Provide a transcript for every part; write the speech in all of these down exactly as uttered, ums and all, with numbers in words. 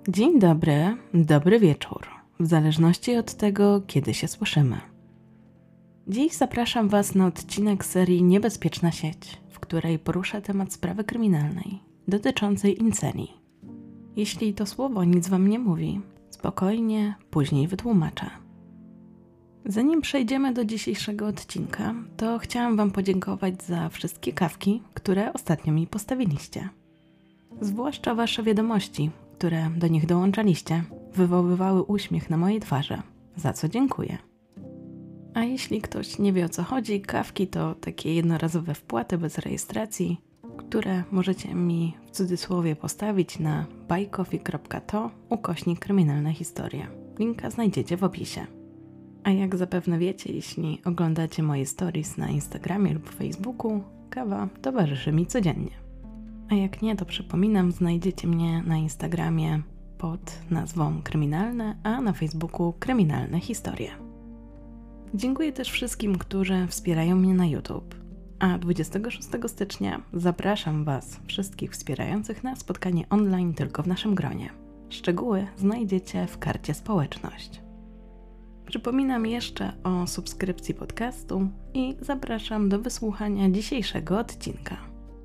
Dzień dobry, dobry wieczór, w zależności od tego, kiedy się słyszymy. Dziś zapraszam Was na odcinek serii Niebezpieczna sieć, w której poruszę temat sprawy kryminalnej dotyczącej inceli. Jeśli to słowo nic Wam nie mówi, spokojnie, później wytłumaczę. Zanim przejdziemy do dzisiejszego odcinka, to chciałam Wam podziękować za wszystkie kawki, które ostatnio mi postawiliście. Zwłaszcza Wasze wiadomości, które do nich dołączaliście, wywoływały uśmiech na mojej twarzy, za co dziękuję. A jeśli ktoś nie wie, o co chodzi, kawki to takie jednorazowe wpłaty bez rejestracji, które możecie mi w cudzysłowie postawić na buycoffee kropka to ukośnik kryminalne historie. Linka znajdziecie w opisie. A jak zapewne wiecie, jeśli oglądacie moje stories na Instagramie lub Facebooku, kawa towarzyszy mi codziennie. A jak nie, to przypominam, znajdziecie mnie na Instagramie pod nazwą Kryminalne, a na Facebooku Kryminalne Historie. Dziękuję też wszystkim, którzy wspierają mnie na YouTube. A dwudziestego szóstego stycznia zapraszam Was, wszystkich wspierających, na spotkanie online tylko w naszym gronie. Szczegóły znajdziecie w karcie społeczność. Przypominam jeszcze o subskrypcji podcastu i zapraszam do wysłuchania dzisiejszego odcinka.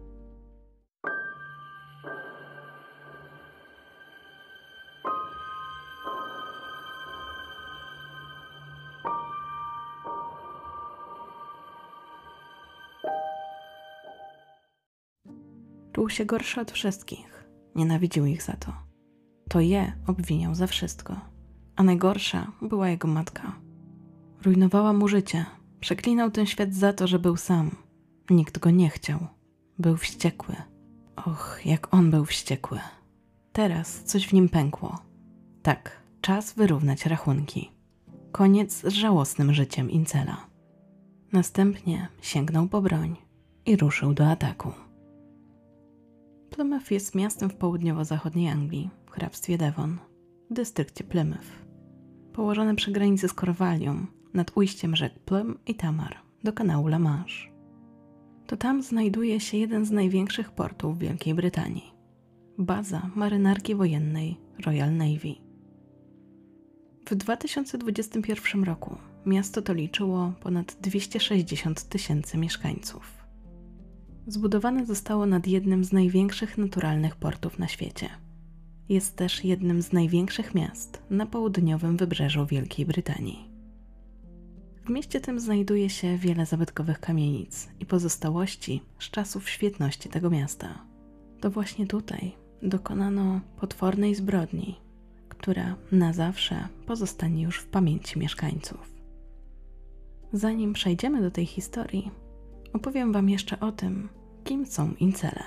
Czuł się gorszy od wszystkich. Nienawidził ich za to. To je obwiniał za wszystko. A najgorsza była jego matka. Rujnowała mu życie. Przeklinał ten świat za to, że był sam. Nikt go nie chciał. Był wściekły. Och, jak on był wściekły. Teraz coś w nim pękło. Tak, czas wyrównać rachunki. Koniec z żałosnym życiem incela. Następnie sięgnął po broń i ruszył do ataku. Plymouth jest miastem w południowo-zachodniej Anglii, w hrabstwie Devon, w dystrykcie Plymouth. Położone przy granicy z Korwalią, nad ujściem rzek Plym i Tamar, do kanału La Manche. To tam znajduje się jeden z największych portów Wielkiej Brytanii. Baza marynarki wojennej Royal Navy. W dwa tysiące dwudziestym pierwszym roku miasto to liczyło ponad dwieście sześćdziesiąt tysięcy mieszkańców. Zbudowane zostało nad jednym z największych naturalnych portów na świecie. Jest też jednym z największych miast na południowym wybrzeżu Wielkiej Brytanii. W mieście tym znajduje się wiele zabytkowych kamienic i pozostałości z czasów świetności tego miasta. To właśnie tutaj dokonano potwornej zbrodni, która na zawsze pozostanie już w pamięci mieszkańców. Zanim przejdziemy do tej historii, opowiem Wam jeszcze o tym, kim są incele.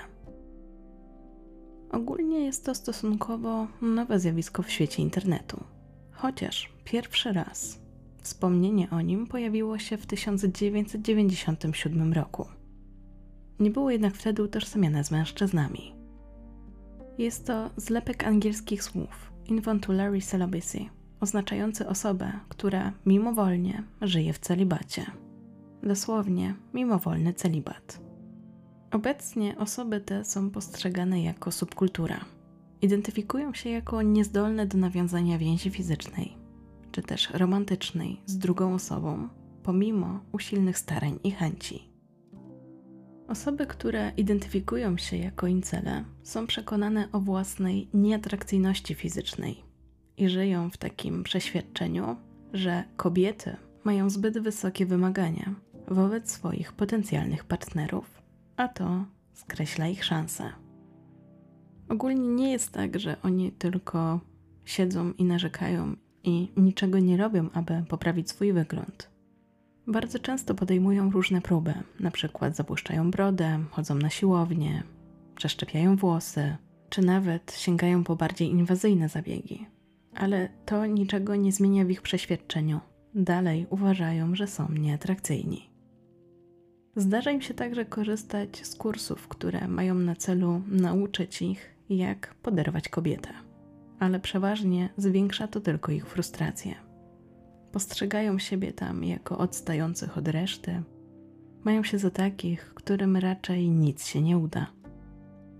Ogólnie jest to stosunkowo nowe zjawisko w świecie internetu, chociaż pierwszy raz wspomnienie o nim pojawiło się w tysiąc dziewięćset dziewięćdziesiątym siódmym roku. Nie było jednak wtedy utożsamiane z mężczyznami. Jest to zlepek angielskich słów involuntary celibacy, oznaczający osobę, która mimowolnie żyje w celibacie. Dosłownie mimowolny celibat. Obecnie osoby te są postrzegane jako subkultura. Identyfikują się jako niezdolne do nawiązania więzi fizycznej, czy też romantycznej z drugą osobą, pomimo usilnych starań i chęci. Osoby, które identyfikują się jako incele, są przekonane o własnej nieatrakcyjności fizycznej i żyją w takim przeświadczeniu, że kobiety mają zbyt wysokie wymagania wobec swoich potencjalnych partnerów, a to skreśla ich szanse. Ogólnie nie jest tak, że oni tylko siedzą i narzekają i niczego nie robią, aby poprawić swój wygląd. Bardzo często podejmują różne próby, na przykład zapuszczają brodę, chodzą na siłownię, przeszczepiają włosy, czy nawet sięgają po bardziej inwazyjne zabiegi. Ale to niczego nie zmienia w ich przeświadczeniu. Dalej uważają, że są nieatrakcyjni. Zdarza im się także korzystać z kursów, które mają na celu nauczyć ich, jak poderwać kobietę. Ale przeważnie zwiększa to tylko ich frustrację. Postrzegają siebie tam jako odstających od reszty, mają się za takich, którym raczej nic się nie uda.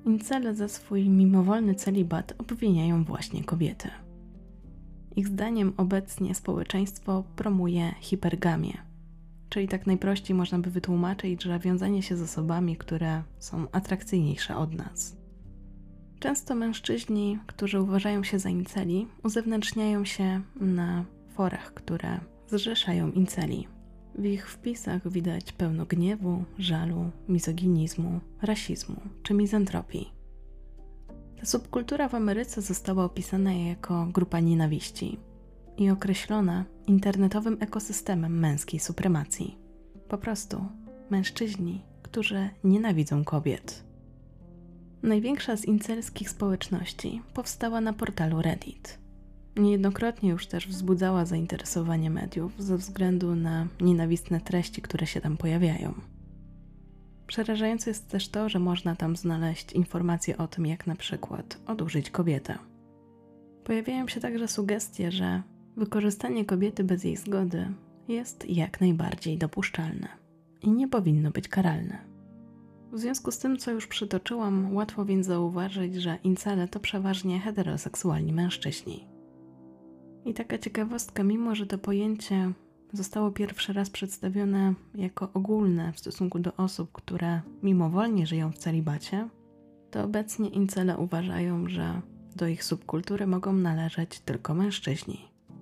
Incele za swój mimowolny celibat obwiniają właśnie kobiety. Ich zdaniem obecnie społeczeństwo promuje hipergamię, czyli tak najprościej można by wytłumaczyć, że wiązanie się z osobami, które są atrakcyjniejsze od nas. Często mężczyźni, którzy uważają się za inceli, uzewnętrzniają się na forach, które zrzeszają inceli. W ich wpisach widać pełno gniewu, żalu, mizoginizmu, rasizmu czy mizantropii. Ta subkultura w Ameryce została opisana jako grupa nienawiści i określona internetowym ekosystemem męskiej supremacji. Po prostu mężczyźni, którzy nienawidzą kobiet. Największa z incelskich społeczności powstała na portalu Reddit. Niejednokrotnie już też wzbudzała zainteresowanie mediów ze względu na nienawistne treści, które się tam pojawiają. Przerażające jest też to, że można tam znaleźć informacje o tym, jak na przykład odurzyć kobietę. Pojawiają się także sugestie, że wykorzystanie kobiety bez jej zgody jest jak najbardziej dopuszczalne i nie powinno być karalne. W związku z tym, co już przytoczyłam, łatwo więc zauważyć, że incele to przeważnie heteroseksualni mężczyźni. I taka ciekawostka, mimo że to pojęcie zostało pierwszy raz przedstawione jako ogólne w stosunku do osób, które mimowolnie żyją w celibacie, to obecnie incele uważają, że do ich subkultury mogą należeć tylko mężczyźni.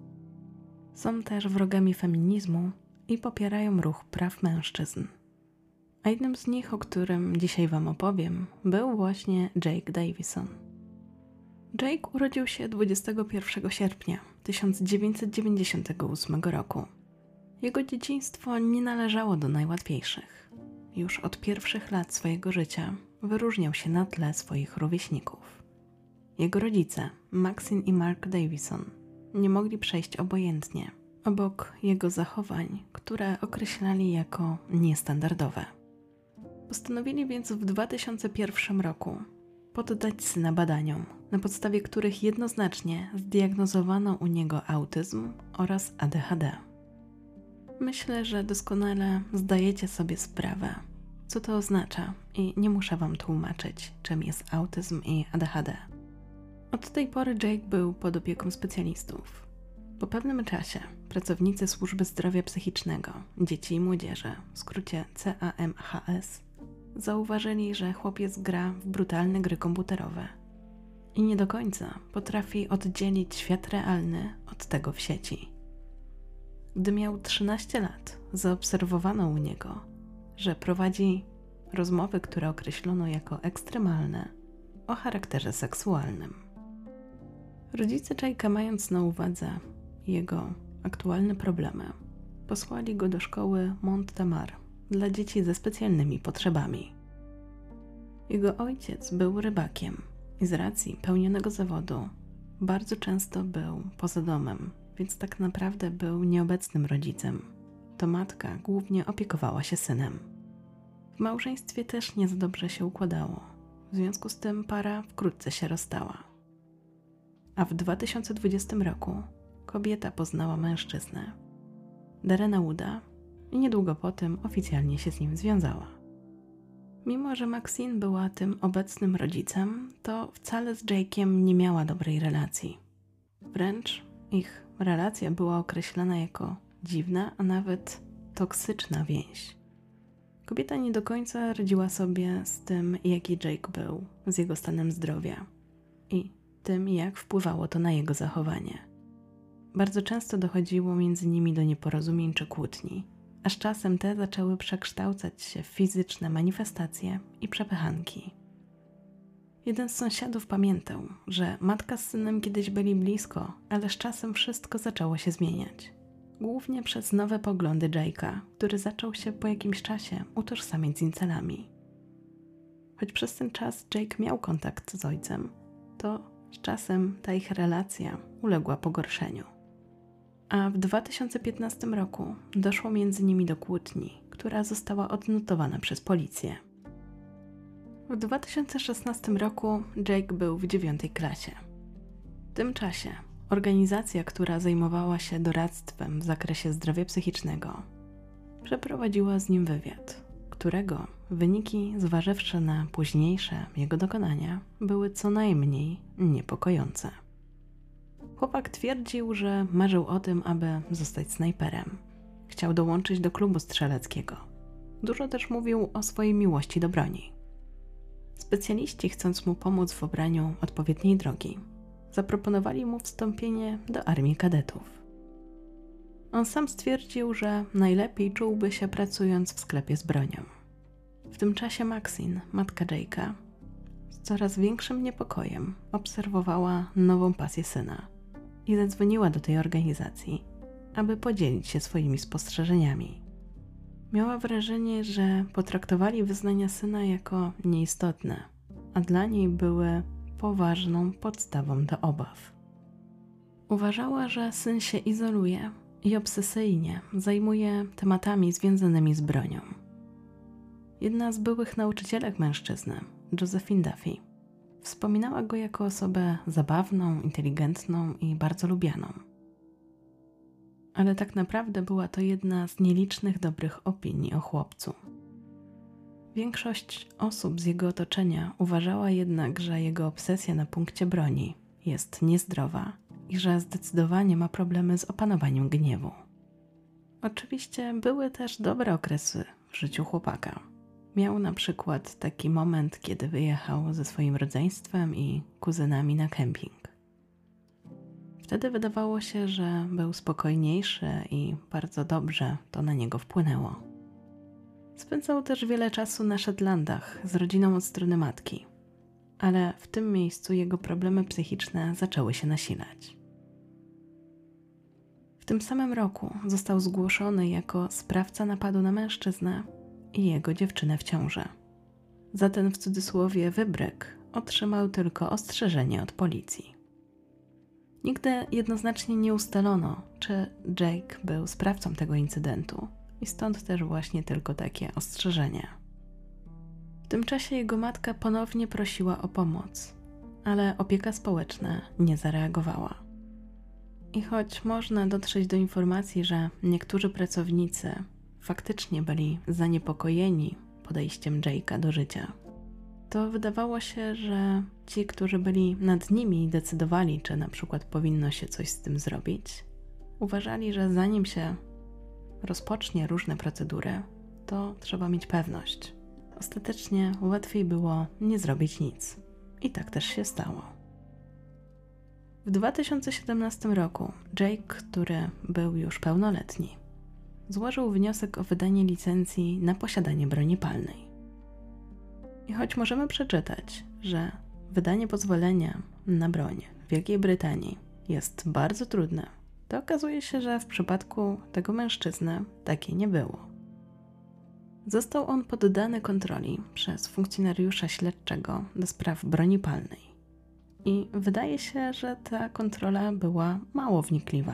Są też wrogami feminizmu i popierają ruch praw mężczyzn. A jednym z nich, o którym dzisiaj Wam opowiem, był właśnie Jake Davison. Jake urodził się dwudziestego pierwszego sierpnia tysiąc dziewięćset dziewięćdziesiątego ósmego roku. Jego dzieciństwo nie należało do najłatwiejszych. Już od pierwszych lat swojego życia wyróżniał się na tle swoich rówieśników. Jego rodzice, Maxine i Mark Davison, nie mogli przejść obojętnie obok jego zachowań, które określali jako niestandardowe. Postanowili więc w dwa tysiące pierwszym roku poddać syna badaniom, na podstawie których jednoznacznie zdiagnozowano u niego autyzm oraz A D H D. Myślę, że doskonale zdajecie sobie sprawę, co to oznacza i nie muszę Wam tłumaczyć, czym jest autyzm i A D H D. Od tej pory Jake był pod opieką specjalistów. Po pewnym czasie pracownicy Służby Zdrowia Psychicznego Dzieci i Młodzieży, w skrócie C A M H S, zauważyli, że chłopiec gra w brutalne gry komputerowe i nie do końca potrafi oddzielić świat realny od tego w sieci. Gdy miał trzynaście lat, zaobserwowano u niego, że prowadzi rozmowy, które określono jako ekstremalne, o charakterze seksualnym. Rodzice Jake'a, mając na uwadze jego aktualne problemy, posłali go do szkoły Mont Tamar dla dzieci ze specjalnymi potrzebami. Jego ojciec był rybakiem i z racji pełnionego zawodu bardzo często był poza domem, więc tak naprawdę był nieobecnym rodzicem. To matka głównie opiekowała się synem. W małżeństwie też nie za dobrze się układało, w związku z tym para wkrótce się rozstała. A w dwa tysiące dwudziestym roku kobieta poznała mężczyznę, Darrena Wooda, i niedługo po tym oficjalnie się z nim związała. Mimo że Maxine była tym obecnym rodzicem, to wcale z Jake'iem nie miała dobrej relacji. Wręcz ich relacja była określana jako dziwna, a nawet toksyczna więź. Kobieta nie do końca radziła sobie z tym, jaki Jake był, z jego stanem zdrowia i tym, jak wpływało to na jego zachowanie. Bardzo często dochodziło między nimi do nieporozumień czy kłótni, a z czasem te zaczęły przekształcać się w fizyczne manifestacje i przepychanki. Jeden z sąsiadów pamiętał, że matka z synem kiedyś byli blisko, ale z czasem wszystko zaczęło się zmieniać. Głównie przez nowe poglądy Jake'a, który zaczął się po jakimś czasie utożsamiać z incelami. Choć przez ten czas Jake miał kontakt z ojcem, to z czasem ta ich relacja uległa pogorszeniu. A w dwa tysiące piętnastym roku doszło między nimi do kłótni, która została odnotowana przez policję. W dwa tysiące szesnastym roku Jake był w dziewiątej klasie. W tym czasie organizacja, która zajmowała się doradztwem w zakresie zdrowia psychicznego, przeprowadziła z nim wywiad, którego wyniki, zważywszy na późniejsze jego dokonania, były co najmniej niepokojące. Chłopak twierdził, że marzył o tym, aby zostać snajperem. Chciał dołączyć do klubu strzeleckiego. Dużo też mówił o swojej miłości do broni. Specjaliści, chcąc mu pomóc w obraniu odpowiedniej drogi, zaproponowali mu wstąpienie do armii kadetów. On sam stwierdził, że najlepiej czułby się pracując w sklepie z bronią. W tym czasie Maxine, matka Jake'a, z coraz większym niepokojem obserwowała nową pasję syna i zadzwoniła do tej organizacji, aby podzielić się swoimi spostrzeżeniami. Miała wrażenie, że potraktowali wyznania syna jako nieistotne, a dla niej były poważną podstawą do obaw. Uważała, że syn się izoluje i obsesyjnie zajmuje tematami związanymi z bronią. Jedna z byłych nauczycielek mężczyzny, Josephine Duffy, wspominała go jako osobę zabawną, inteligentną i bardzo lubianą. Ale tak naprawdę była to jedna z nielicznych dobrych opinii o chłopcu. Większość osób z jego otoczenia uważała jednak, że jego obsesja na punkcie broni jest niezdrowa i że zdecydowanie ma problemy z opanowaniem gniewu. Oczywiście były też dobre okresy w życiu chłopaka. Miał na przykład taki moment, kiedy wyjechał ze swoim rodzeństwem i kuzynami na kemping. Wtedy wydawało się, że był spokojniejszy i bardzo dobrze to na niego wpłynęło. Spędzał też wiele czasu na Shetlandach z rodziną od strony matki, ale w tym miejscu jego problemy psychiczne zaczęły się nasilać. W tym samym roku został zgłoszony jako sprawca napadu na mężczyznę i jego dziewczynę w ciąży. Za ten w cudzysłowie wybryk otrzymał tylko ostrzeżenie od policji. Nigdy jednoznacznie nie ustalono, czy Jake był sprawcą tego incydentu i stąd też właśnie tylko takie ostrzeżenie. W tym czasie jego matka ponownie prosiła o pomoc, ale opieka społeczna nie zareagowała. I choć można dotrzeć do informacji, że niektórzy pracownicy faktycznie byli zaniepokojeni podejściem Jake'a do życia, to wydawało się, że ci, którzy byli nad nimi i decydowali, czy na przykład powinno się coś z tym zrobić, uważali, że zanim się rozpocznie różne procedury, to trzeba mieć pewność. Ostatecznie łatwiej było nie zrobić nic. I tak też się stało. W dwa tysiące siedemnastym roku Jake, który był już pełnoletni, złożył wniosek o wydanie licencji na posiadanie broni palnej. I choć możemy przeczytać, że wydanie pozwolenia na broń w Wielkiej Brytanii jest bardzo trudne, to okazuje się, że w przypadku tego mężczyzny takie nie było. Został on poddany kontroli przez funkcjonariusza śledczego do spraw broni palnej. I wydaje się, że ta kontrola była mało wnikliwa.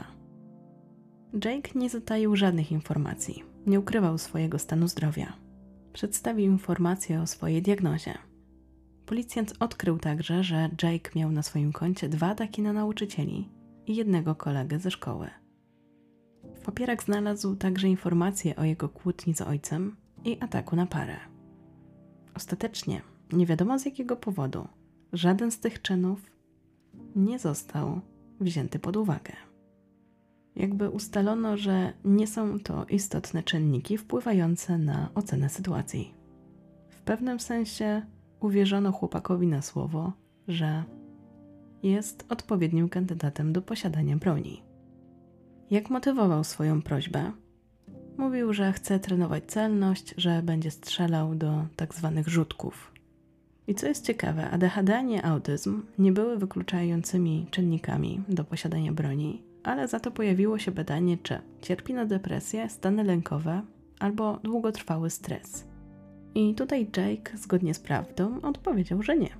Jake nie zataił żadnych informacji, nie ukrywał swojego stanu zdrowia. Przedstawił informacje o swojej diagnozie. Policjant odkrył także, że Jake miał na swoim koncie dwa ataki na nauczycieli i jednego kolegę ze szkoły. W papierach znalazł także informacje o jego kłótni z ojcem i ataku na parę. Ostatecznie, nie wiadomo z jakiego powodu, żaden z tych czynów nie został wzięty pod uwagę. Jakby ustalono, że nie są to istotne czynniki wpływające na ocenę sytuacji. W pewnym sensie uwierzono chłopakowi na słowo, że jest odpowiednim kandydatem do posiadania broni. Jak motywował swoją prośbę? Mówił, że chce trenować celność, że będzie strzelał do tak zwanych rzutków. I co jest ciekawe, A D H D ani autyzm nie były wykluczającymi czynnikami do posiadania broni, ale za to pojawiło się badanie, czy cierpi na depresję, stany lękowe albo długotrwały stres. I tutaj Jake, zgodnie z prawdą, odpowiedział, że nie.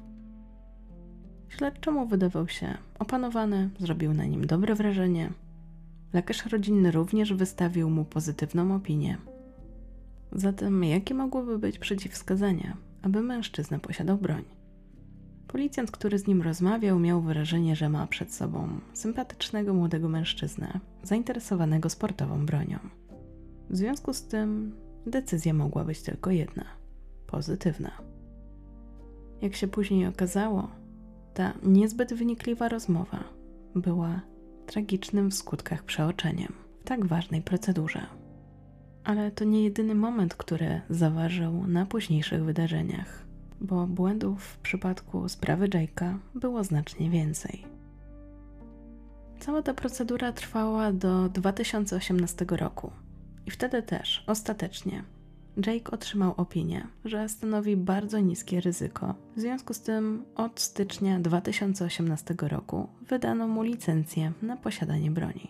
Śledczemu wydawał się opanowany, zrobił na nim dobre wrażenie. Lekarz rodzinny również wystawił mu pozytywną opinię. Zatem jakie mogłyby być przeciwwskazania, aby mężczyzna posiadał broń? Policjant, który z nim rozmawiał, miał wrażenie, że ma przed sobą sympatycznego młodego mężczyznę, zainteresowanego sportową bronią. W związku z tym decyzja mogła być tylko jedna – pozytywna. Jak się później okazało, ta niezbyt wnikliwa rozmowa była tragicznym w skutkach przeoczeniem w tak ważnej procedurze. Ale to nie jedyny moment, który zaważył na późniejszych wydarzeniach, bo błędów w przypadku sprawy Jake'a było znacznie więcej. Cała ta procedura trwała do dwa tysiące osiemnastego roku i wtedy też, ostatecznie, Jake otrzymał opinię, że stanowi bardzo niskie ryzyko. W związku z tym od stycznia dwa tysiące osiemnastego roku wydano mu licencję na posiadanie broni.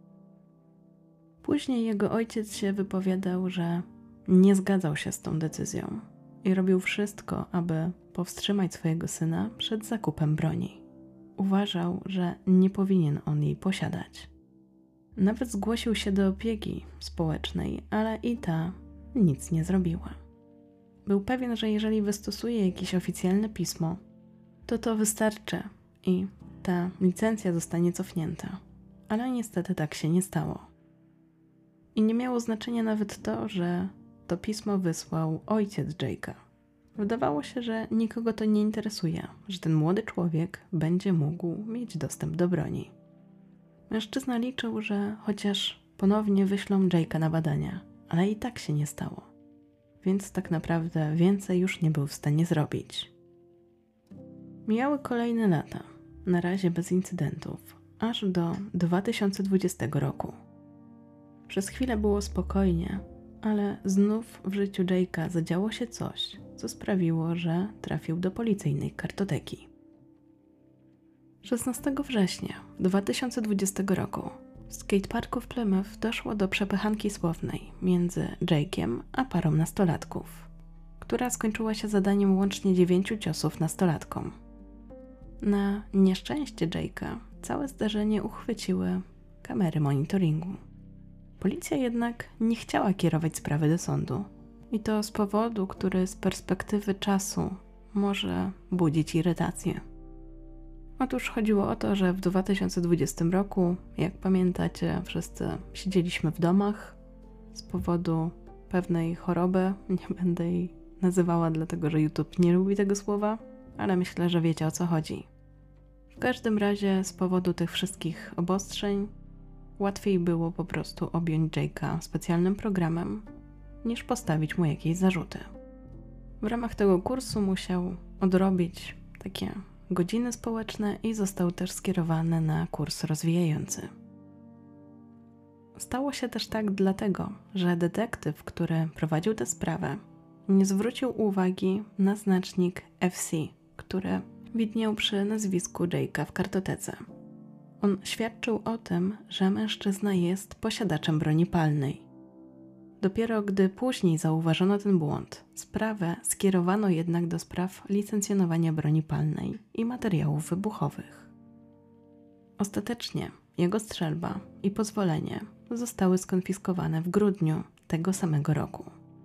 Później jego ojciec się wypowiadał, że nie zgadzał się z tą decyzją i robił wszystko, aby powstrzymać swojego syna przed zakupem broni. Uważał, że nie powinien on jej posiadać. Nawet zgłosił się do opieki społecznej, ale i ta nic nie zrobiła. Był pewien, że jeżeli wystosuje jakieś oficjalne pismo, to to wystarczy i ta licencja zostanie cofnięta. Ale niestety tak się nie stało. I nie miało znaczenia nawet to, że to pismo wysłał ojciec Jake'a. Wydawało się, że nikogo to nie interesuje, że ten młody człowiek będzie mógł mieć dostęp do broni. Mężczyzna liczył, że chociaż ponownie wyślą Jake'a na badania, ale i tak się nie stało. Więc tak naprawdę więcej już nie był w stanie zrobić. Mijały kolejne lata, na razie bez incydentów, aż do dwa tysiące dwudziestego roku. Przez chwilę było spokojnie, ale znów w życiu Jake'a zadziało się coś, co sprawiło, że trafił do policyjnej kartoteki. szesnastego września dwa tysiące dwudziestego roku w skateparku w Plymouth doszło do przepychanki słownej między Jake'iem a parą nastolatków, która skończyła się zadaniem łącznie dziewięciu ciosów nastolatkom. Na nieszczęście Jake'a całe zdarzenie uchwyciły kamery monitoringu. Policja jednak nie chciała kierować sprawy do sądu i to z powodu, który z perspektywy czasu może budzić irytację. Otóż chodziło o to, że w dwa tysiące dwudziestym roku, jak pamiętacie, wszyscy siedzieliśmy w domach z powodu pewnej choroby. Nie będę jej nazywała, dlatego że YouTube nie lubi tego słowa, ale myślę, że wiecie, o co chodzi. W każdym razie z powodu tych wszystkich obostrzeń łatwiej było po prostu objąć Jake'a specjalnym programem, niż postawić mu jakieś zarzuty. W ramach tego kursu musiał odrobić takie godziny społeczne i został też skierowany na kurs rozwijający. Stało się też tak dlatego, że detektyw, który prowadził tę sprawę, nie zwrócił uwagi na znacznik F C, który widniał przy nazwisku Jake'a w kartotece. On świadczył o tym, że mężczyzna jest posiadaczem broni palnej. Dopiero gdy później zauważono ten błąd, sprawę skierowano jednak do spraw licencjonowania broni palnej i materiałów wybuchowych. Ostatecznie jego strzelba i pozwolenie zostały skonfiskowane w grudniu tego samego roku.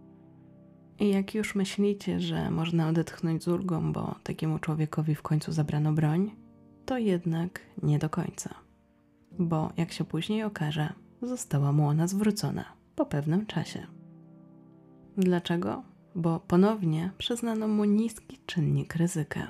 I jak już myślicie, że można odetchnąć z ulgą, bo takiemu człowiekowi w końcu zabrano broń, to jednak nie do końca. Bo jak się później okaże, została mu ona zwrócona po pewnym czasie. Dlaczego? Bo ponownie przyznano mu niski czynnik ryzyka.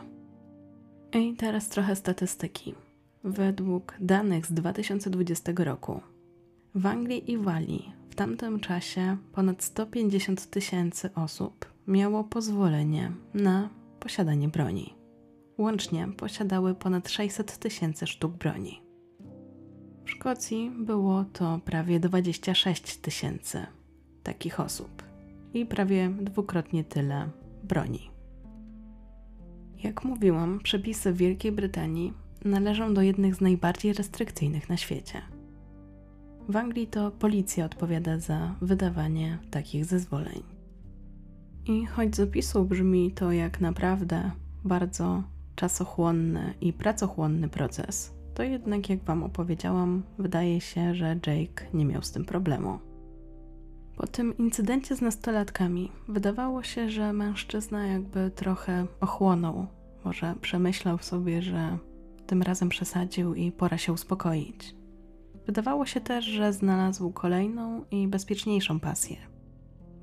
I teraz trochę statystyki. Według danych z dwa tysiące dwudziestego roku w Anglii i Walii w tamtym czasie ponad sto pięćdziesiąt tysięcy osób miało pozwolenie na posiadanie broni. Łącznie posiadały ponad sześćset tysięcy sztuk broni. W Szkocji było to prawie dwadzieścia sześć tysięcy takich osób i prawie dwukrotnie tyle broni. Jak mówiłam, przepisy w Wielkiej Brytanii należą do jednych z najbardziej restrykcyjnych na świecie. W Anglii to policja odpowiada za wydawanie takich zezwoleń. I choć z opisu brzmi to jak naprawdę bardzo czasochłonny i pracochłonny proces, to jednak, jak wam opowiedziałam, wydaje się, że Jake nie miał z tym problemu. Po tym incydencie z nastolatkami wydawało się, że mężczyzna jakby trochę ochłonął. Może przemyślał sobie, że tym razem przesadził i pora się uspokoić. Wydawało się też, że znalazł kolejną i bezpieczniejszą pasję.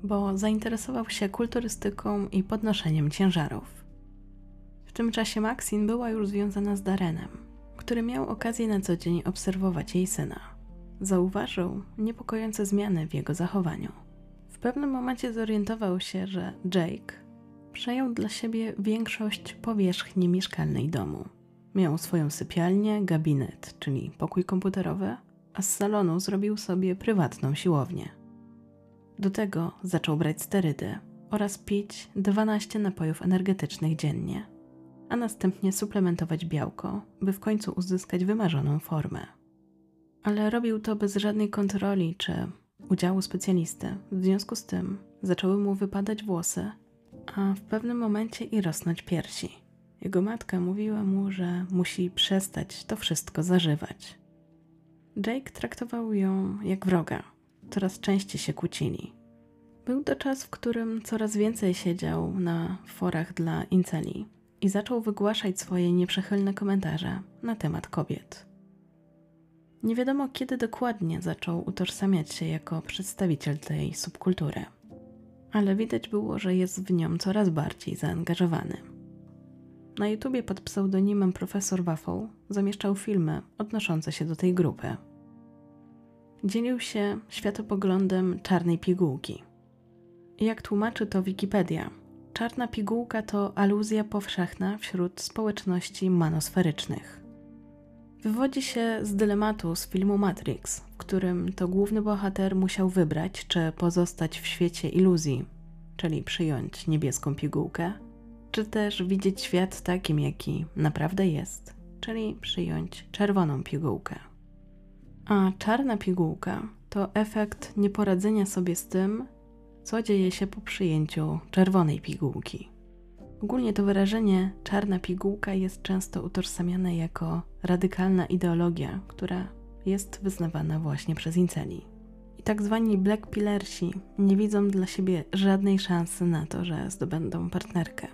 bo zainteresował się kulturystyką i podnoszeniem ciężarów. W tym czasie Maxine była już związana z Darrenem, który miał okazję na co dzień obserwować jej syna. Zauważył niepokojące zmiany w jego zachowaniu. W pewnym momencie zorientował się, że Jake przejął dla siebie większość powierzchni mieszkalnej domu. Miał swoją sypialnię, gabinet, czyli pokój komputerowy, a z salonu zrobił sobie prywatną siłownię. Do tego zaczął brać sterydy oraz pić dwanaście napojów energetycznych dziennie, a następnie suplementować białko, by w końcu uzyskać wymarzoną formę. Ale robił to bez żadnej kontroli czy udziału specjalisty. W związku z tym zaczęły mu wypadać włosy, a w pewnym momencie i rosnąć piersi. Jego matka mówiła mu, że musi przestać to wszystko zażywać. Jake traktował ją jak wroga. Coraz częściej się kłócili. Był to czas, w którym coraz więcej siedział na forach dla inceli i zaczął wygłaszać swoje nieprzychylne komentarze na temat kobiet. Nie wiadomo, kiedy dokładnie zaczął utożsamiać się jako przedstawiciel tej subkultury, ale widać było, że jest w nią coraz bardziej zaangażowany. Na YouTubie pod pseudonimem Profesor Waffle zamieszczał filmy odnoszące się do tej grupy. Dzielił się światopoglądem czarnej pigułki. Jak tłumaczy to Wikipedia, czarna pigułka to aluzja powszechna wśród społeczności manosferycznych. Wywodzi się z dylematu z filmu Matrix, w którym to główny bohater musiał wybrać, czy pozostać w świecie iluzji, czyli przyjąć niebieską pigułkę, czy też widzieć świat takim, jaki naprawdę jest, czyli przyjąć czerwoną pigułkę. A czarna pigułka to efekt nieporadzenia sobie z tym, co dzieje się po przyjęciu czerwonej pigułki. Ogólnie to wyrażenie czarna pigułka jest często utożsamiane jako radykalna ideologia, która jest wyznawana właśnie przez inceli. I tak zwani black pillersi nie widzą dla siebie żadnej szansy na to, że zdobędą partnerkę.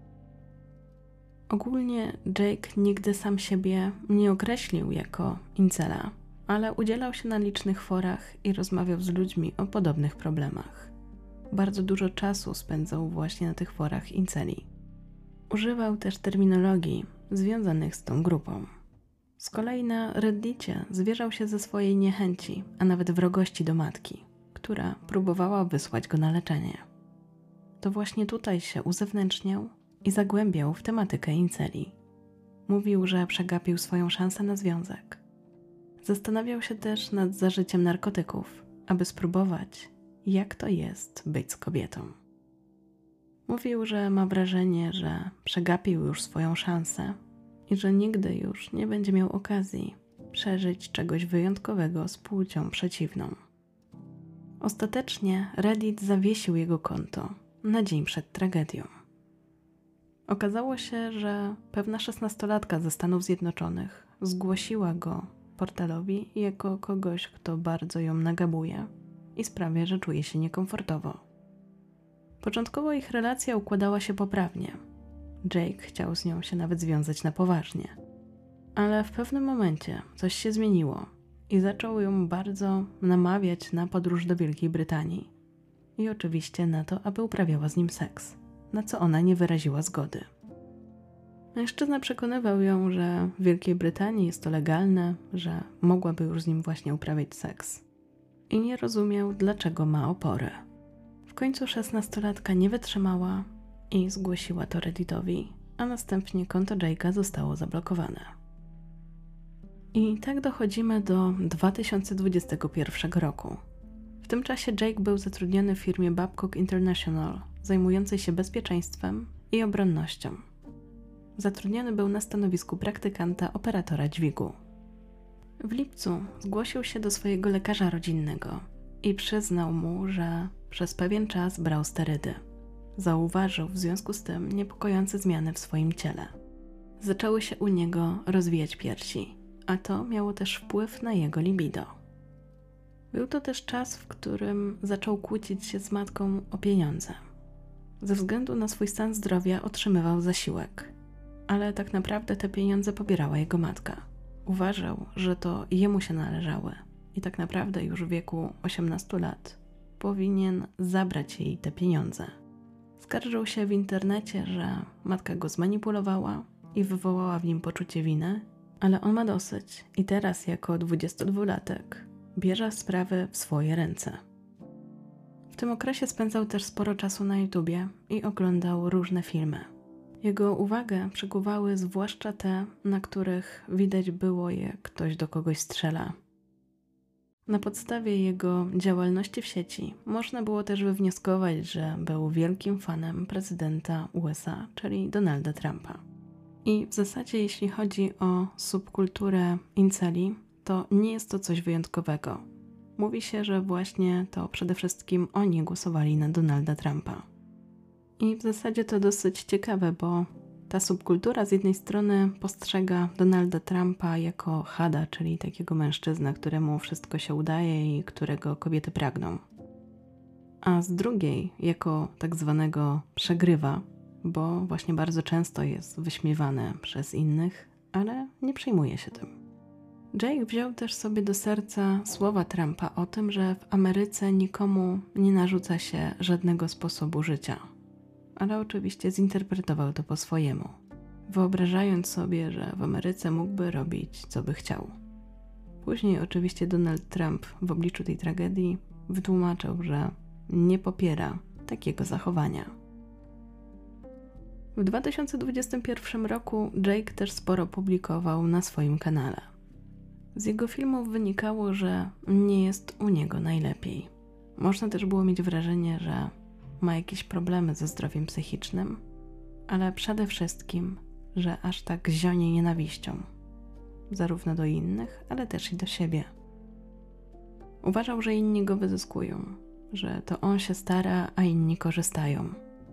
Ogólnie Jake nigdy sam siebie nie określił jako incela, ale udzielał się na licznych forach i rozmawiał z ludźmi o podobnych problemach. Bardzo dużo czasu spędzał właśnie na tych forach inceli. Używał też terminologii związanych z tą grupą. Z kolei na Reddicie zwierzał się ze swojej niechęci, a nawet wrogości do matki, która próbowała wysłać go na leczenie. To właśnie tutaj się uzewnętrzniał i zagłębiał w tematykę inceli. Mówił, że przegapił swoją szansę na związek. Zastanawiał się też nad zażyciem narkotyków, aby spróbować, jak to jest być z kobietą. Mówił, że ma wrażenie, że przegapił już swoją szansę i że nigdy już nie będzie miał okazji przeżyć czegoś wyjątkowego z płcią przeciwną. Ostatecznie Reddit zawiesił jego konto na dzień przed tragedią. Okazało się, że pewna szesnastolatka ze Stanów Zjednoczonych zgłosiła go portalowi jako kogoś, kto bardzo ją nagabuje i sprawia, że czuje się niekomfortowo. Początkowo ich relacja układała się poprawnie. Jake chciał z nią się nawet związać na poważnie. Ale w pewnym momencie coś się zmieniło i zaczął ją bardzo namawiać na podróż do Wielkiej Brytanii i oczywiście na to, aby uprawiała z nim seks, na co ona nie wyraziła zgody. Mężczyzna przekonywał ją, że w Wielkiej Brytanii jest to legalne, że mogłaby już z nim właśnie uprawiać seks. I nie rozumiał, dlaczego ma opory. W końcu szesnastolatka nie wytrzymała i zgłosiła to Redditowi, a następnie konto Jake'a zostało zablokowane. I tak dochodzimy do dwa tysiące dwudziestego pierwszego roku. W tym czasie Jake był zatrudniony w firmie Babcock International, zajmującej się bezpieczeństwem i obronnością. Zatrudniony był na stanowisku praktykanta operatora dźwigu. W lipcu zgłosił się do swojego lekarza rodzinnego i przyznał mu, że przez pewien czas brał sterydy. Zauważył w związku z tym niepokojące zmiany w swoim ciele. Zaczęły się u niego rozwijać piersi, a to miało też wpływ na jego libido. Był to też czas, w którym zaczął kłócić się z matką o pieniądze. Ze względu na swój stan zdrowia otrzymywał zasiłek, ale tak naprawdę te pieniądze pobierała jego matka. Uważał, że to jemu się należały i tak naprawdę już w wieku osiemnastu lat powinien zabrać jej te pieniądze. Skarżył się w internecie, że matka go zmanipulowała i wywołała w nim poczucie winy, ale on ma dosyć i teraz jako dwudziestodwulatek bierze sprawy w swoje ręce. W tym okresie spędzał też sporo czasu na YouTubie i oglądał różne filmy. Jego uwagę przykuwały zwłaszcza te, na których widać było, jak ktoś do kogoś strzela. Na podstawie jego działalności w sieci można było też wywnioskować, że był wielkim fanem prezydenta U S A, czyli Donalda Trumpa. I w zasadzie jeśli chodzi o subkulturę inceli, to nie jest to coś wyjątkowego. Mówi się, że właśnie to przede wszystkim oni głosowali na Donalda Trumpa. I w zasadzie to dosyć ciekawe, bo ta subkultura z jednej strony postrzega Donalda Trumpa jako chada, czyli takiego mężczyznę, któremu wszystko się udaje i którego kobiety pragną. A z drugiej jako tak zwanego przegrywa, bo właśnie bardzo często jest wyśmiewany przez innych, ale nie przejmuje się tym. Jake wziął też sobie do serca słowa Trumpa o tym, że w Ameryce nikomu nie narzuca się żadnego sposobu życia. Ale oczywiście zinterpretował to po swojemu, wyobrażając sobie, że w Ameryce mógłby robić, co by chciał. Później oczywiście Donald Trump w obliczu tej tragedii wytłumaczył, że nie popiera takiego zachowania. W dwa tysiące dwudziestym pierwszym roku Jake też sporo publikował na swoim kanale. Z jego filmów wynikało, że nie jest u niego najlepiej. Można też było mieć wrażenie, że ma jakieś problemy ze zdrowiem psychicznym, ale przede wszystkim, że aż tak zionie nienawiścią, zarówno do innych, ale też i do siebie. Uważał, że inni go wyzyskują, że to on się stara, a inni korzystają,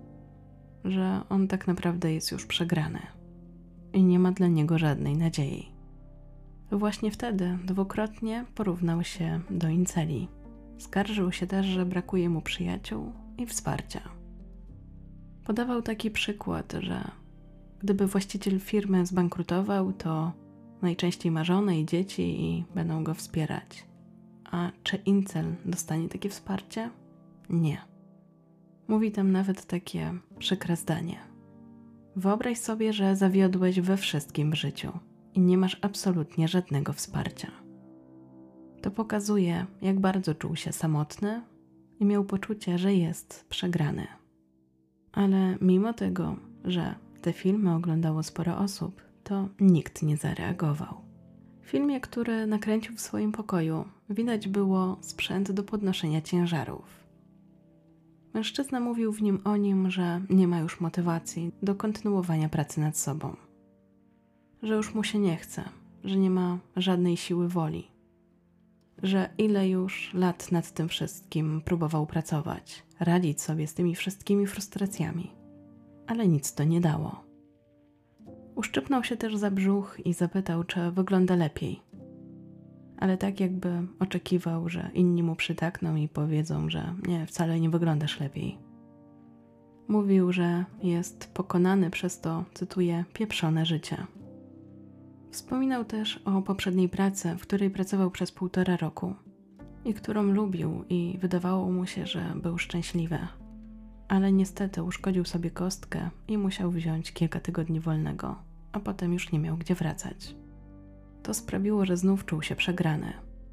że on tak naprawdę jest już przegrany i nie ma dla niego żadnej nadziei. Właśnie wtedy dwukrotnie porównał się do inceli. Skarżył się też, że brakuje mu przyjaciół i wsparcia. Podawał taki przykład, że gdyby właściciel firmy zbankrutował, to najczęściej ma żonę i dzieci i będą go wspierać. A czy incel dostanie takie wsparcie? Nie. Mówi tam nawet takie przykre zdanie. Wyobraź sobie, że zawiodłeś we wszystkim w życiu i nie masz absolutnie żadnego wsparcia. To pokazuje, jak bardzo czuł się samotny i miał poczucie, że jest przegrany. Ale mimo tego, że te filmy oglądało sporo osób, to nikt nie zareagował. W filmie, który nakręcił w swoim pokoju, widać było sprzęt do podnoszenia ciężarów. Mężczyzna mówił w nim o nim, że nie ma już motywacji do kontynuowania pracy nad sobą. Że już mu się nie chce, że nie ma żadnej siły woli. Że ile już lat nad tym wszystkim próbował pracować, radzić sobie z tymi wszystkimi frustracjami, ale nic to nie dało. Uszczypnął się też za brzuch i zapytał, czy wygląda lepiej. Ale tak jakby oczekiwał, że inni mu przytakną i powiedzą, że nie, wcale nie wyglądasz lepiej. Mówił, że jest pokonany przez to, cytuję, pieprzone życie. Wspominał też o poprzedniej pracy, w której pracował przez półtora roku i którą lubił i wydawało mu się, że był szczęśliwy. Ale niestety uszkodził sobie kostkę i musiał wziąć kilka tygodni wolnego, a potem już nie miał gdzie wracać. To sprawiło, że znów czuł się przegrany.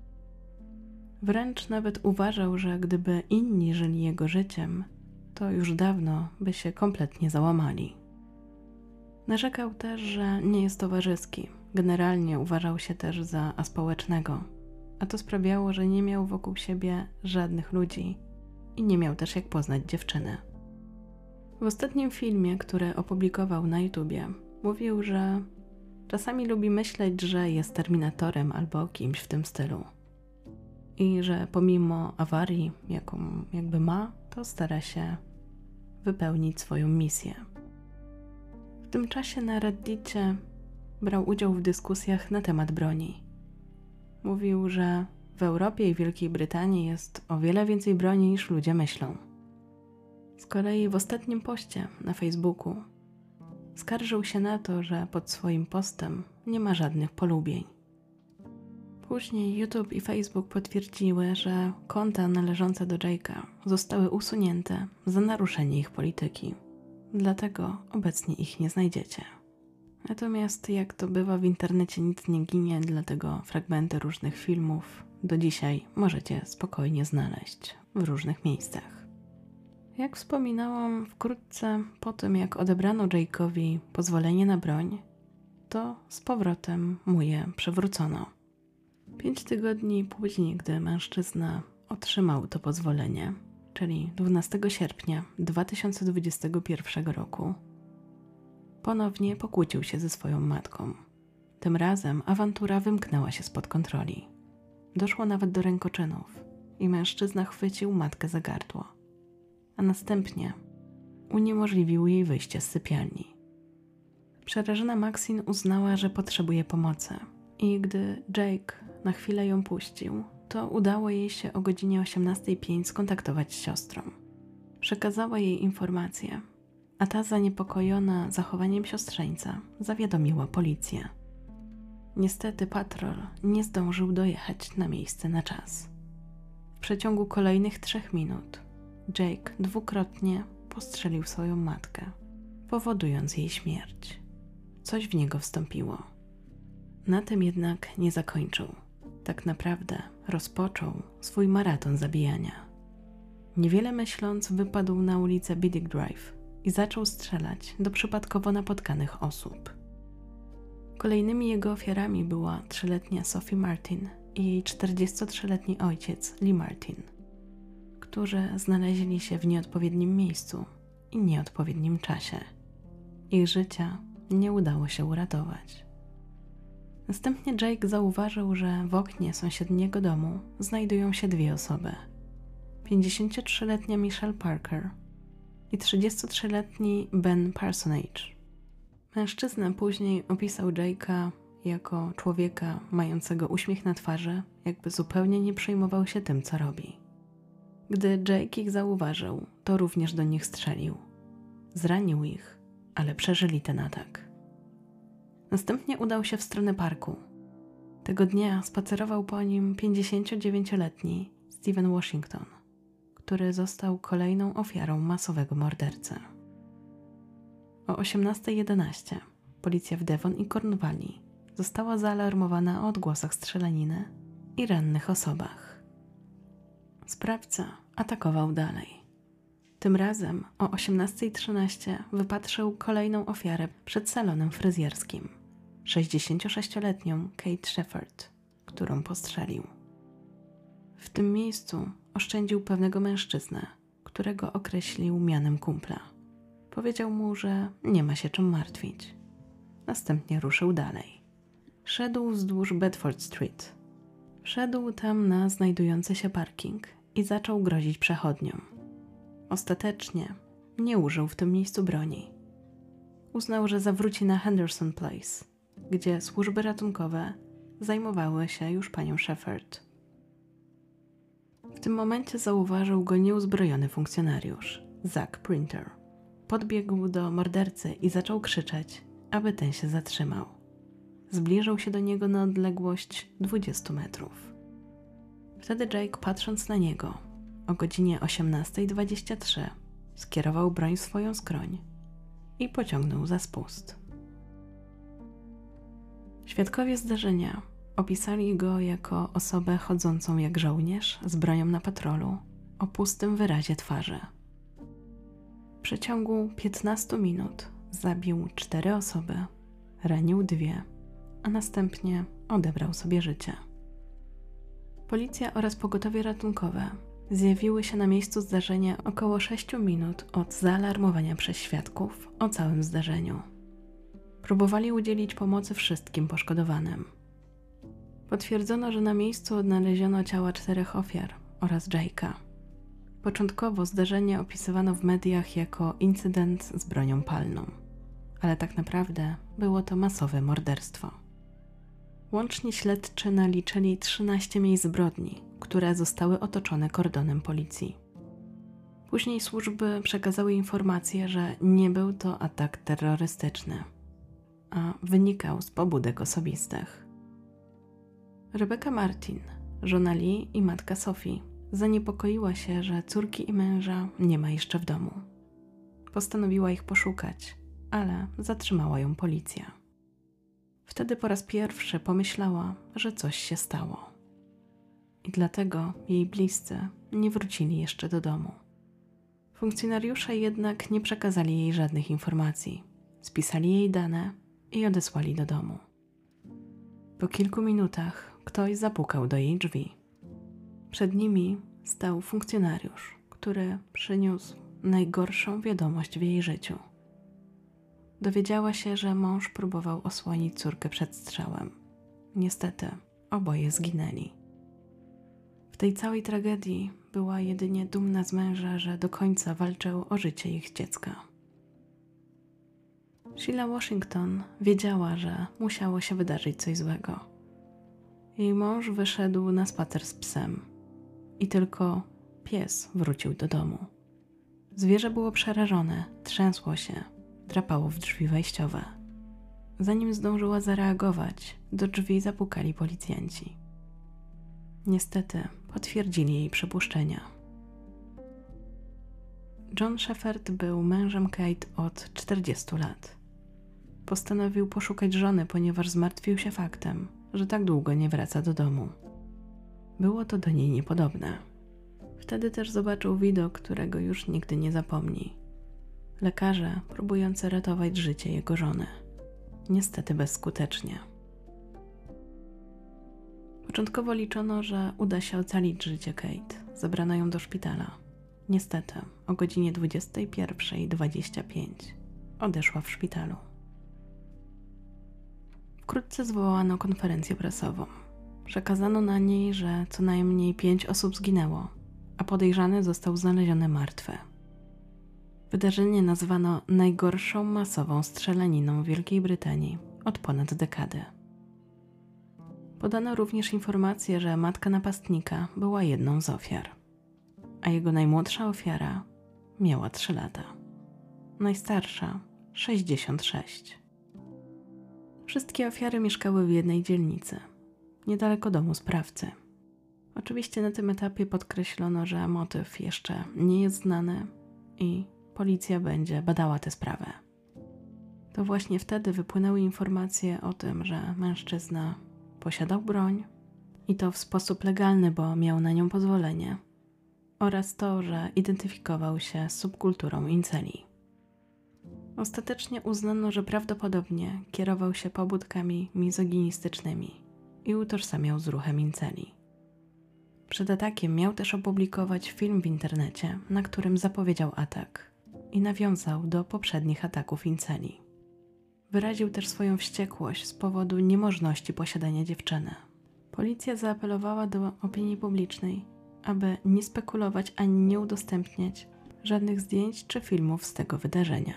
Wręcz nawet uważał, że gdyby inni żyli jego życiem, to już dawno by się kompletnie załamali. Narzekał też, że nie jest towarzyski. Generalnie uważał się też za aspołecznego, a to sprawiało, że nie miał wokół siebie żadnych ludzi i nie miał też jak poznać dziewczyny. W ostatnim filmie, który opublikował na YouTubie, mówił, że czasami lubi myśleć, że jest terminatorem albo kimś w tym stylu i że pomimo awarii, jaką jakby ma, to stara się wypełnić swoją misję. W tym czasie na Reddicie brał udział w dyskusjach na temat broni. Mówił, że w Europie i Wielkiej Brytanii jest o wiele więcej broni niż ludzie myślą. Z kolei w ostatnim poście na Facebooku skarżył się na to, że pod swoim postem nie ma żadnych polubień. Później YouTube i Facebook potwierdziły, że konta należące do Jake'a zostały usunięte za naruszenie ich polityki. Dlatego obecnie ich nie znajdziecie. Natomiast jak to bywa w internecie, nic nie ginie, dlatego fragmenty różnych filmów do dzisiaj możecie spokojnie znaleźć w różnych miejscach. Jak wspominałam, wkrótce po tym, jak odebrano Jake'owi pozwolenie na broń, to z powrotem mu je przywrócono. Pięć tygodni później, gdy mężczyzna otrzymał to pozwolenie, czyli dwunastego sierpnia dwa tysiące dwudziestego pierwszego roku, ponownie pokłócił się ze swoją matką. Tym razem awantura wymknęła się spod kontroli. Doszło nawet do rękoczynów i mężczyzna chwycił matkę za gardło, a następnie uniemożliwił jej wyjście z sypialni. Przerażona Maxine uznała, że potrzebuje pomocy i gdy Jake na chwilę ją puścił, to udało jej się o godzinie osiemnastej pięć skontaktować z siostrą. Przekazała jej informacje, a ta zaniepokojona zachowaniem siostrzeńca zawiadomiła policję. Niestety patrol nie zdążył dojechać na miejsce na czas. W przeciągu kolejnych trzech minut Jake dwukrotnie postrzelił swoją matkę, powodując jej śmierć. Coś w niego wstąpiło. Na tym jednak nie zakończył. Tak naprawdę rozpoczął swój maraton zabijania. Niewiele myśląc, wypadł na ulicę Biddick Drive i zaczął strzelać do przypadkowo napotkanych osób. Kolejnymi jego ofiarami była trzyletnia Sophie Martin i jej czterdziestotrzyletni ojciec Lee Martin, którzy znaleźli się w nieodpowiednim miejscu i nieodpowiednim czasie. Ich życia nie udało się uratować. Następnie Jake zauważył, że w oknie sąsiedniego domu znajdują się dwie osoby. pięćdziesięciotrzyletnia Michelle Parker i trzydziestotrzyletni Ben Parsonage. Mężczyzna później opisał Jake'a jako człowieka mającego uśmiech na twarzy, jakby zupełnie nie przejmował się tym, co robi. Gdy Jake ich zauważył, to również do nich strzelił. Zranił ich, ale przeżyli ten atak. Następnie udał się w stronę parku. Tego dnia spacerował po nim pięćdziesięciodziewięcioletni Steven Washington, który został kolejną ofiarą masowego mordercy. O osiemnastej jedenaście policja w Devon i Cornwalli została zaalarmowana o odgłosach strzelaniny i rannych osobach. Sprawca atakował dalej. Tym razem o osiemnastej trzynaście wypatrzył kolejną ofiarę przed salonem fryzjerskim, sześćdziesięciosześcioletnią Kate Shepherd, którą postrzelił. W tym miejscu oszczędził pewnego mężczyznę, którego określił mianem kumpla. Powiedział mu, że nie ma się czym martwić. Następnie ruszył dalej. Szedł wzdłuż Bedford Street. Wszedł tam na znajdujący się parking i zaczął grozić przechodniom. Ostatecznie nie użył w tym miejscu broni. Uznał, że zawróci na Henderson Place, gdzie służby ratunkowe zajmowały się już panią Shepherd. W tym momencie zauważył go nieuzbrojony funkcjonariusz, Zach Printer. Podbiegł do mordercy i zaczął krzyczeć, aby ten się zatrzymał. Zbliżył się do niego na odległość dwudziestu metrów. Wtedy Jake, patrząc na niego, o godzinie osiemnastej dwadzieścia trzy skierował broń w swoją skroń i pociągnął za spust. Świadkowie zdarzenia opisali go jako osobę chodzącą jak żołnierz z bronią na patrolu o pustym wyrazie twarzy. W przeciągu piętnastu minut zabił cztery osoby, ranił dwie, a następnie odebrał sobie życie. Policja oraz pogotowie ratunkowe zjawiły się na miejscu zdarzenia około sześciu minut od zaalarmowania przez świadków o całym zdarzeniu. Próbowali udzielić pomocy wszystkim poszkodowanym. Potwierdzono, że na miejscu odnaleziono ciała czterech ofiar oraz Jake'a. Początkowo zdarzenie opisywano w mediach jako incydent z bronią palną, ale tak naprawdę było to masowe morderstwo. Łącznie śledczy naliczyli trzynaście miejsc zbrodni, które zostały otoczone kordonem policji. Później służby przekazały informację, że nie był to atak terrorystyczny, a wynikał z pobudek osobistych. Rebecca Martin, żona Lee i matka Sophie, zaniepokoiła się, że córki i męża nie ma jeszcze w domu. Postanowiła ich poszukać, ale zatrzymała ją policja. Wtedy po raz pierwszy pomyślała, że coś się stało. I dlatego jej bliscy nie wrócili jeszcze do domu. Funkcjonariusze jednak nie przekazali jej żadnych informacji. Spisali jej dane i odesłali do domu. Po kilku minutach ktoś zapukał do jej drzwi. Przed nimi stał funkcjonariusz, który przyniósł najgorszą wiadomość w jej życiu. Dowiedziała się, że mąż próbował osłonić córkę przed strzałem. Niestety, oboje zginęli. W tej całej tragedii była jedynie dumna z męża, że do końca walczył o życie ich dziecka. Sheila Washington wiedziała, że musiało się wydarzyć coś złego. Jej mąż wyszedł na spacer z psem i tylko pies wrócił do domu. Zwierzę było przerażone, trzęsło się, drapało w drzwi wejściowe. Zanim zdążyła zareagować, do drzwi zapukali policjanci. Niestety potwierdzili jej przypuszczenia. John Shepherd był mężem Kate od czterdziestu lat. Postanowił poszukać żony, ponieważ zmartwił się faktem, że tak długo nie wraca do domu. Było to do niej niepodobne. Wtedy też zobaczył widok, którego już nigdy nie zapomni. Lekarze próbujący ratować życie jego żony. Niestety bezskutecznie. Początkowo liczono, że uda się ocalić życie Kate. Zabrano ją do szpitala. Niestety o godzinie dwudziestej pierwszej dwadzieścia pięć odeszła w szpitalu. Wkrótce zwołano konferencję prasową. Przekazano na niej, że co najmniej pięć osób zginęło, a podejrzany został znaleziony martwy. Wydarzenie nazwano najgorszą masową strzelaniną w Wielkiej Brytanii od ponad dekady. Podano również informację, że matka napastnika była jedną z ofiar, a jego najmłodsza ofiara miała trzy lata. Najstarsza sześćdziesiąt sześć. Wszystkie ofiary mieszkały w jednej dzielnicy, niedaleko domu sprawcy. Oczywiście na tym etapie podkreślono, że motyw jeszcze nie jest znany i policja będzie badała tę sprawę. To właśnie wtedy wypłynęły informacje o tym, że mężczyzna posiadał broń i to w sposób legalny, bo miał na nią pozwolenie, oraz to, że identyfikował się z subkulturą inceli. Ostatecznie uznano, że prawdopodobnie kierował się pobudkami mizoginistycznymi i utożsamiał z ruchem inceli. Przed atakiem miał też opublikować film w internecie, na którym zapowiedział atak i nawiązał do poprzednich ataków inceli. Wyraził też swoją wściekłość z powodu niemożności posiadania dziewczyny. Policja zaapelowała do opinii publicznej, aby nie spekulować ani nie udostępniać żadnych zdjęć czy filmów z tego wydarzenia.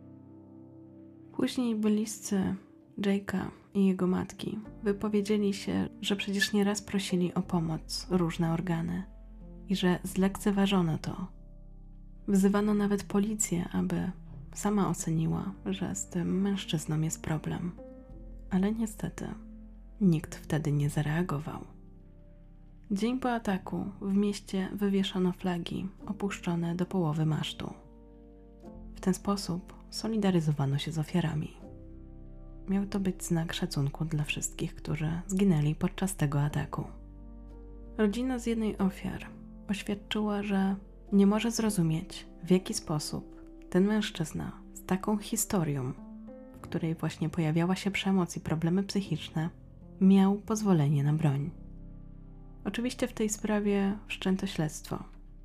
Później bliscy Jake'a i jego matki wypowiedzieli się, że przecież nieraz prosili o pomoc różne organy i że zlekceważono to. Wzywano nawet policję, aby sama oceniła, że z tym mężczyzną jest problem. Ale niestety nikt wtedy nie zareagował. Dzień po ataku w mieście wywieszano flagi opuszczone do połowy masztu. W ten sposób solidaryzowano się z ofiarami. Miał to być znak szacunku dla wszystkich, którzy zginęli podczas tego ataku. Rodzina z jednej ofiar oświadczyła, że nie może zrozumieć, w jaki sposób ten mężczyzna z taką historią, w której właśnie pojawiała się przemoc i problemy psychiczne, miał pozwolenie na broń. Oczywiście w tej sprawie wszczęto śledztwo,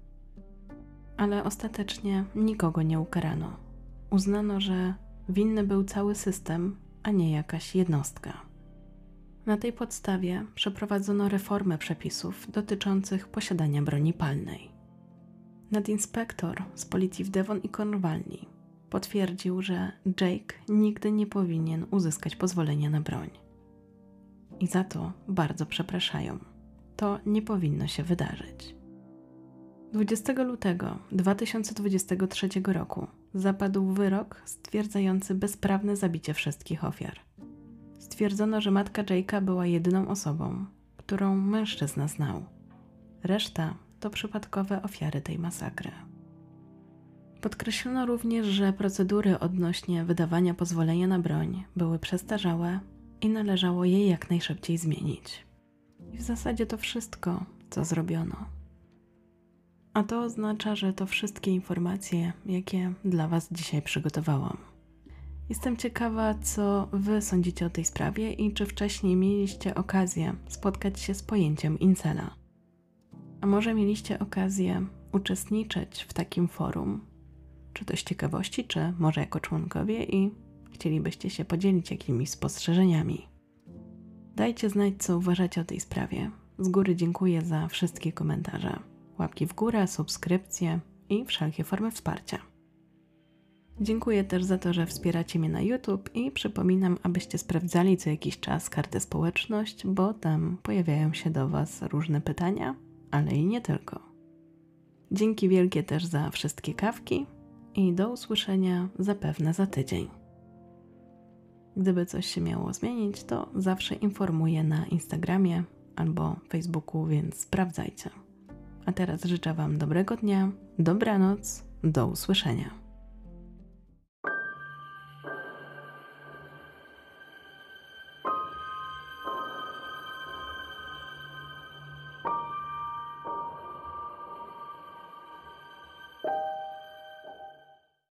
ale ostatecznie nikogo nie ukarano. Uznano, że winny był cały system, a nie jakaś jednostka. Na tej podstawie przeprowadzono reformę przepisów dotyczących posiadania broni palnej. Nadinspektor z policji w Devon i Cornwalli potwierdził, że Jake nigdy nie powinien uzyskać pozwolenia na broń. I za to bardzo przepraszają. To nie powinno się wydarzyć. dwudziestego lutego dwa tysiące dwudziestego trzeciego roku zapadł wyrok stwierdzający bezprawne zabicie wszystkich ofiar. Stwierdzono, że matka Jake'a była jedyną osobą, którą mężczyzna znał. Reszta to przypadkowe ofiary tej masakry. Podkreślono również, że procedury odnośnie wydawania pozwolenia na broń były przestarzałe i należało je jak najszybciej zmienić. I w zasadzie to wszystko, co zrobiono. A to oznacza, że to wszystkie informacje, jakie dla Was dzisiaj przygotowałam. Jestem ciekawa, co Wy sądzicie o tej sprawie i czy wcześniej mieliście okazję spotkać się z pojęciem incela. A może mieliście okazję uczestniczyć w takim forum, czy to z ciekawości, czy może jako członkowie i chcielibyście się podzielić jakimiś spostrzeżeniami. Dajcie znać, co uważacie o tej sprawie. Z góry dziękuję za wszystkie komentarze, łapki w górę, subskrypcje i wszelkie formy wsparcia. Dziękuję też za to, że wspieracie mnie na YouTube i przypominam, abyście sprawdzali co jakiś czas kartę społeczność, bo tam pojawiają się do Was różne pytania, ale i nie tylko. Dzięki wielkie też za wszystkie kawki i do usłyszenia zapewne za tydzień. Gdyby coś się miało zmienić, to zawsze informuję na Instagramie albo Facebooku, więc sprawdzajcie. A teraz życzę Wam dobrego dnia, dobranoc, do usłyszenia.